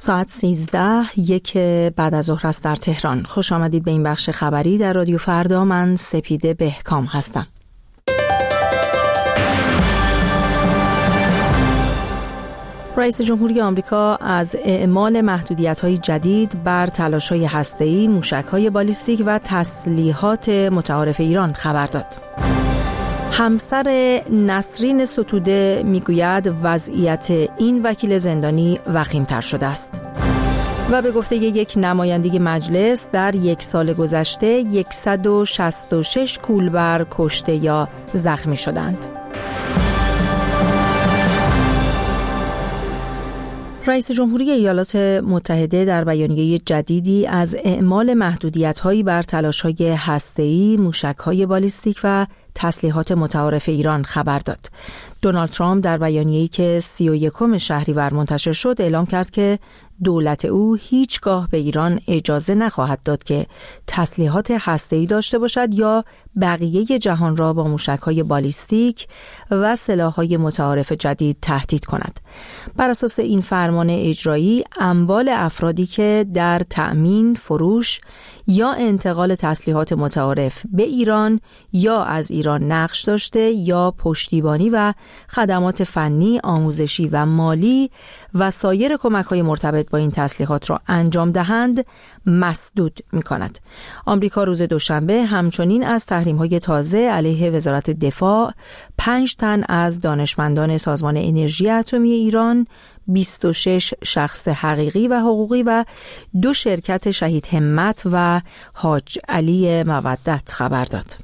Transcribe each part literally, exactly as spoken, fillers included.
ساعت سیزده یک بعد از ظهر است در تهران. خوش آمدید به این بخش خبری در رادیو فردا. من سپیده بهکام هستم. رئیس جمهوری آمریکا از اعمال محدودیت‌های جدید بر تلاش‌های هسته‌ای، موشک‌های بالیستیک و تسلیحات متعارف ایران خبر داد. همسر نسرین ستوده میگوید وضعیت این وکیل زندانی وخیم‌تر شده است. و به گفته یک نماینده مجلس در یک سال گذشته صد و شصت و شش کولبر کشته یا زخمی شدند. رئیس جمهوری ایالات متحده در بیانیه جدیدی از اعمال محدودیت‌هایی بر تلاش‌های هسته‌ای، موشک‌های بالیستیک و تسلیحات متعارف ایران خبر داد. دونالد ترامپ در بیانیه‌ای که سی و یکم شهریور منتشر شد اعلام کرد که دولت او هیچگاه به ایران اجازه نخواهد داد که تسلیحات هسته‌ای داشته باشد یا بقیه جهان را با موشک‌های بالیستیک و سلاح‌های متعارف جدید تهدید کند. بر اساس این فرمان اجرایی، اموال افرادی که در تأمین، فروش یا انتقال تسلیحات متعارف به ایران یا از ایران نقش داشته یا پشتیبانی و خدمات فنی، آموزشی و مالی و سایر کمک‌های مرتبط با این تسلیحات را انجام دهند مسدود می‌کند. آمریکا روز دوشنبه همچنین از تحریم‌های تازه علیه وزارت دفاع، پنج تن از دانشمندان سازمان انرژی اتمی ایران، بیست و شش شخص حقیقی و حقوقی و دو شرکت شهید همت و حاج علی مودت خبر داد.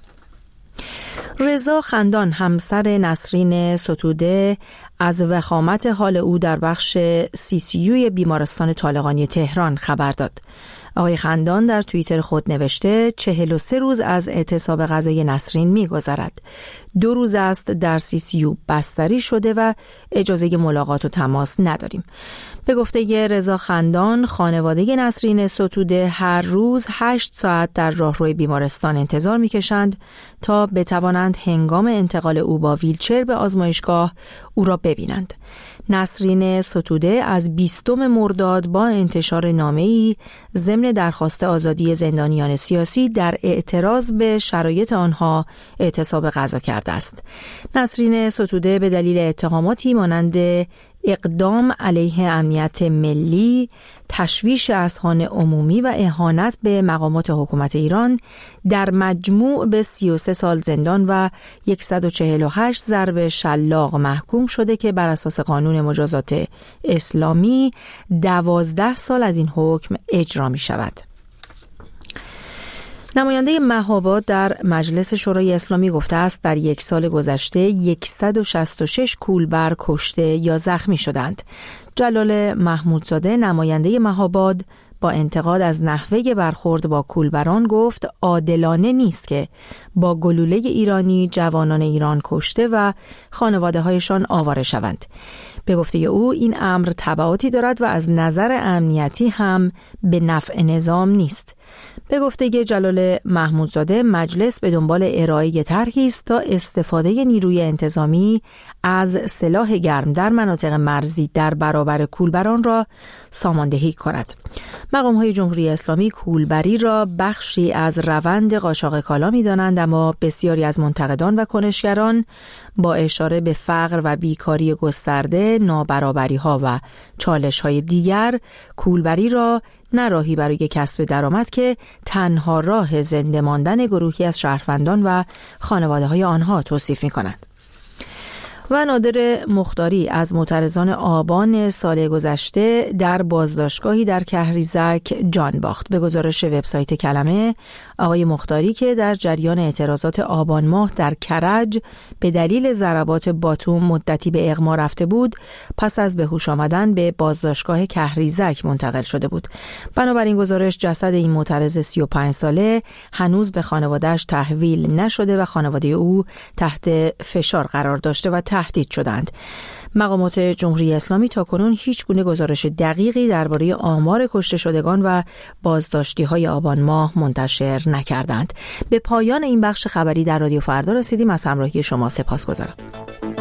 رضا خندان همسر نسرین ستوده از وخامت حال او در بخش سی سی یو بیمارستان طالقانی تهران خبر داد. آقای خندان در توییتر خود نوشته چهل و سه روز از اعتصاب غذای نسرین می‌گذرد. دو روز است در سی سی یو بستری شده و اجازه ملاقات و تماس نداریم. به گفته رضا خندان، خانواده نسرین ستوده هر روز هشت ساعت در راهروی بیمارستان انتظار می‌کشند تا بتوانند هنگام انتقال او با ویلچر به آزمایشگاه او را ببینند. نسرین ستوده از بیستم مرداد با انتشار نامه‌ای ضمن درخواست آزادی زندانیان سیاسی در اعتراض به شرایط آنها اعتصاب غذا کرده است. نسرین ستوده به دلیل اتهاماتی مانند اقدام علیه امنیت ملی، تشویش اذهان عمومی و اهانت به مقامات حکومت ایران در مجموع به سی و سه سال زندان و صد و چهل و هشت ضرب شلاق محکوم شده که بر اساس قانون مجازات اسلامی دوازده سال از این حکم اجرا می شود. نماینده مهاباد در مجلس شورای اسلامی گفته است در یک سال گذشته صد و شصت و شش کولبر کشته یا زخمی شدند. جلال محمودزاده نماینده مهاباد با انتقاد از نحوه برخورد با کولبران گفت عادلانه نیست که با گلوله ایرانی جوانان ایران کشته و خانواده‌هایشان آواره شوند. به گفته او این امر تبعاتی دارد و از نظر امنیتی هم به نفع نظام نیست. به گفته جلال محمودزاده مجلس به دنبال ارائه طرحی است تا استفاده نیروی انتظامی از سلاح گرم در مناطق مرزی در برابر کولبران را ساماندهی کند. مقام‌های جمهوری اسلامی کولبری را بخشی از روند قاچاق کالا می‌دانند، اما بسیاری از منتقدان و کنشگران با اشاره به فقر و بیکاری گسترده، نابرابری‌ها و چالش‌های دیگر کولبری را نه راهی برای کسب درآمد که تنها راه زنده ماندن گروهی از شهروندان و خانواده‌های آنها توصیف می‌کنند. و نادر مختاری از معترضان آبان سال گذشته در بازداشتگاهی در کهریزک جان باخت. به گزارش وبسایت کلمه، آقای مختاری که در جریان اعتراضات آبان ماه در کرج به دلیل ضربات باتوم مدتی به اغما رفته بود، پس از به هوش آمدن به بازداشتگاه کهریزک منتقل شده بود. بنابراین گزارش جسد این معترض سی و پنج ساله هنوز به خانواده‌اش تحویل نشده و خانواده او تحت فشار قرار داشته و تهدید شدند. مقامات جمهوری اسلامی تاکنون هیچ گونه گزارش دقیقی درباره آمار کشته شدگان و بازداشتی‌های آبان ماه منتشر نکردند. به پایان این بخش خبری در رادیو فردا رسیدیم. از همراهی شما سپاسگزارم.